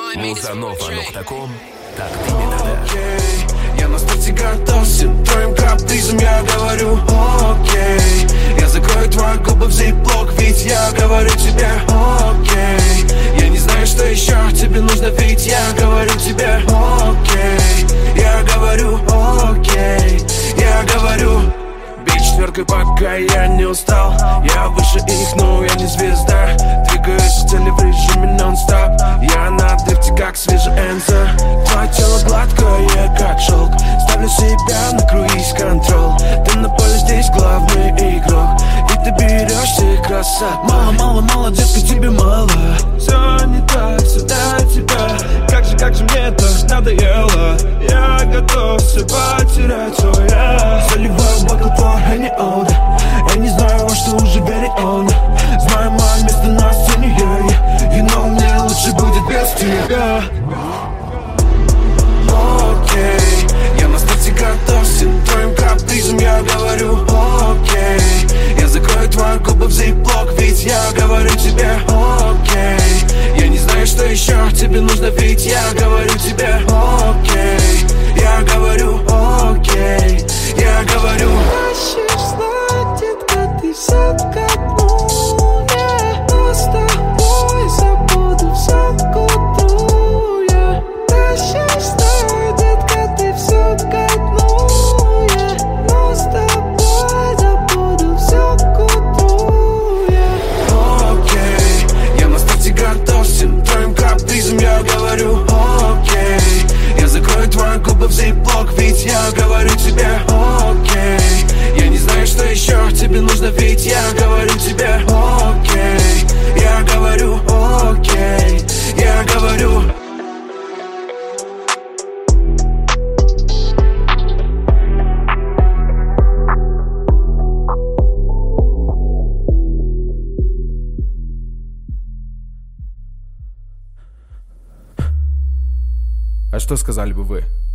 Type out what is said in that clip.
Музанова.com. Так ты не надо. Я на старте готов всем твоим капризом. Я говорю окей. Я закрою твои губы в зип-блок, ведь я говорю тебе окей. Я не знаю, что еще тебе нужно, ведь я говорю тебе окей. Я говорю окей. Я говорю четверкой, пока я не устал. Я выше их, но я не звезда. Двигаюсь к цели в режиме нон-стоп. Я на дырте, как свежий Энзо. Твое тело гладкое, как шелк. Ставлю себя на круиз-контрол. Ты на поле здесь главный игрок, и ты берешь их красот. Мало, мало, мало, детка, тебе мало. Все не так, все до тебя. Как же мне это надоело. Я готов все потерять, о я. Заливаю бокал твой Henny Old. Я не знаю, во что уже верить он. Знаю, мое место на сцене, yeah. You know, мне лучше будет без тебя. Окей. Я на старте готов всем твоим капризом. Я говорю окей. Я закрою твои губы в зип-блок, ведь я говорю тебе окей. Я не знаю, что еще тебе нужно, ведь я говорю тебе окей. Я говорю окей. Я говорю. Хочешь знать, детка, ты все как я, но с тобой забуду все к утру. Я хочешь знать, детка, ты все как я, но с тобой забуду все к утру. Окей. Я на старте готов всем твоим капризом. Я говорю окей. Я закрою твои губы в зип-блок, ведь я говорю тебе окей. Я не знаю, что еще тебе нужно, ведь я говорю тебе окей. Я говорю окей. Я говорю. А что сказали бы вы?